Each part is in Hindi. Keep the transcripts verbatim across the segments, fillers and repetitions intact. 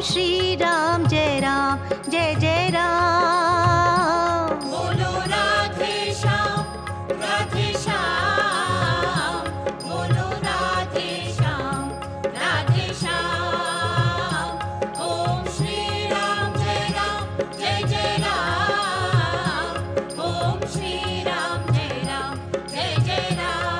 श्री राम जय राम जय जय राम। बोलो राधे श्याम राधे श्याम, बोलो राधे श्याम राधे श्याम। ओम श्री राम जय राम जय जय राम, ओम श्री राम जय राम जय जय राम।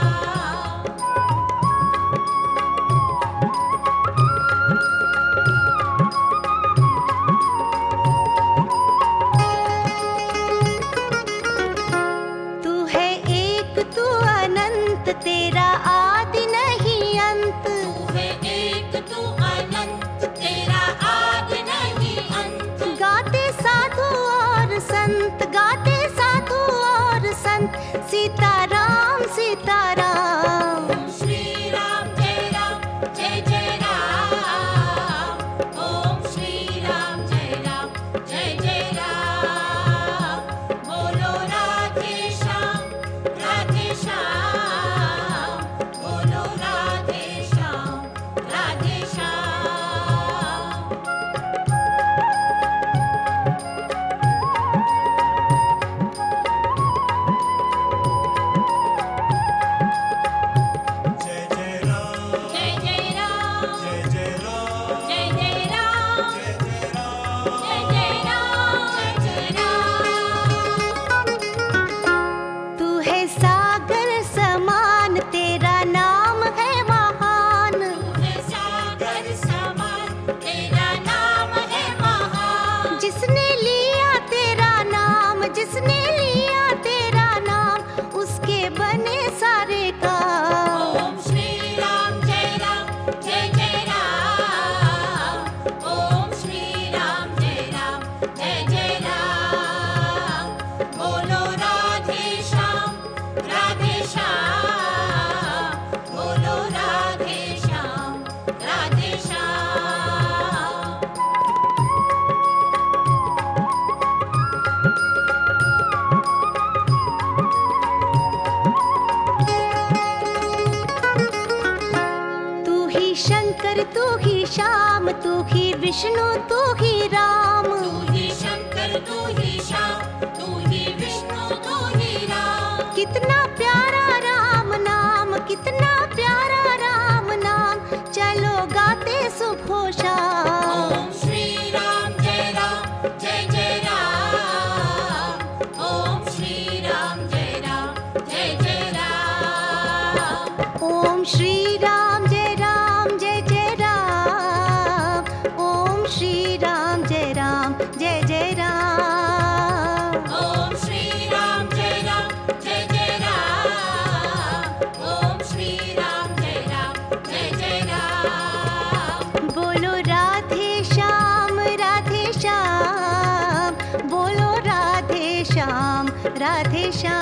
तू है एक तू अनंत, तेरा आदि नहीं अंत। तू है एक तू अनंत, तेरा आदि नहीं अंत। गाते साधु और संत, गाते साधु और संत, सीताराम सीताराम। ओम श्री राम जय राम जय जय राम, ओम श्री राम जय राम जय जय राम। बोलो राधे श्याम राधे श्याम, बोलो राधे श्याम राधे श्याम। जय जय राम जय जय राम जय जय राम जय जय राम जय जय राम जय जय राम जय जय राम। तू है सागर समान, तेरा नाम है महान। तू है सागर समान, तेरा नाम है महान। जिसने लिया तेरा नाम, जिसने लिया तेरा नाम, उसके बने सारे काम। ओम श्री राम जय राम जय जय राम, ओम श्री राम जय राम जय जय राम। बोलो राधे श्याम राधे श्याम, बोलो राधे श्याम राधे श्याम। तू ही शंकर तू ही श्याम, तू ही विष्णु तू ही राम। तू ही शंकर तू ही श्याम, तू ही विष्णु तू ही राम। कितना प्यारा राम नाम, कितना प्यारा राम नाम, चलो गाते सुबह शाम। ओम श्री राम जय राम जय जय राम, ओम श्री राम जय राम जय जय राम। ओम श्री राम जय राम जय जय राम, ओम श्री राम जय राम जय जय राम। ओम श्री राम जय राम जय जय राम, ओम श्री राम जय राम जय जय राम। बोलो राधे श्याम राधे श्याम, बोलो राधे श्याम राधे श्याम।